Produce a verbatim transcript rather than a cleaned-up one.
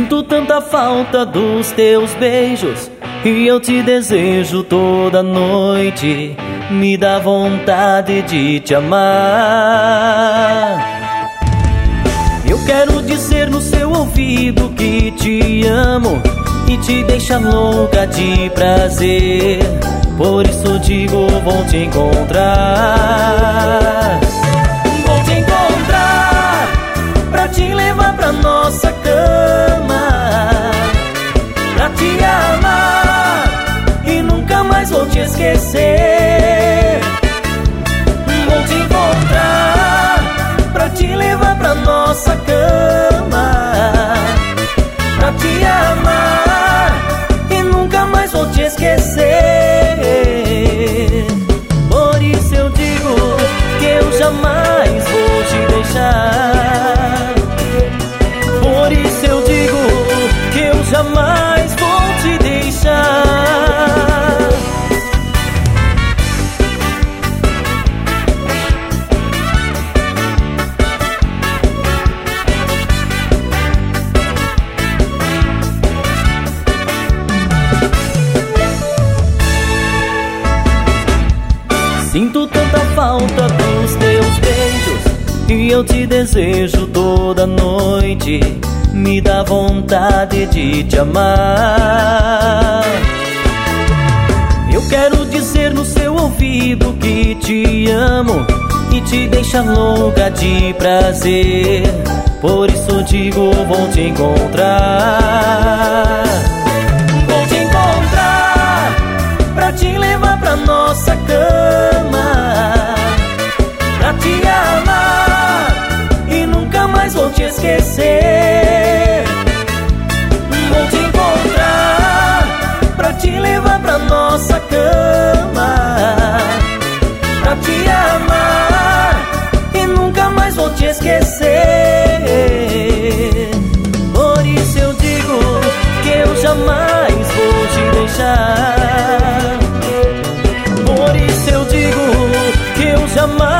Sinto tanta falta dos teus beijos e eu te desejo toda noite. Me dá vontade de te amar. Eu quero dizer no seu ouvido que te amo e te deixa louca de prazer. Por isso digo, vou te encontrar. Vou te encontrar pra te levar pra nossa cama, pra te amar e nunca mais vou te esquecer. Vou te encontrar pra te levar pra nossa cama, pra te amar e nunca mais vou te esquecer. Por isso eu digo que eu jamais vou te deixar. Por isso eu digo que eu jamais vou te deixar. Sinto tanta falta dos teus beijos e eu te desejo toda noite. Me dá vontade de te amar. Eu quero dizer no seu ouvido que te amo e te deixa louca de prazer. Por isso digo, vou te encontrar. Vou te encontrar pra te levar pra nossa cama, pra te amar e nunca mais vou te esquecer. Vou te encontrar pra te levar pra nossa cama, pra te amar e nunca mais vou te esquecer. Por isso eu digo que eu jamais vou te deixar. Por isso eu digo que eu jamais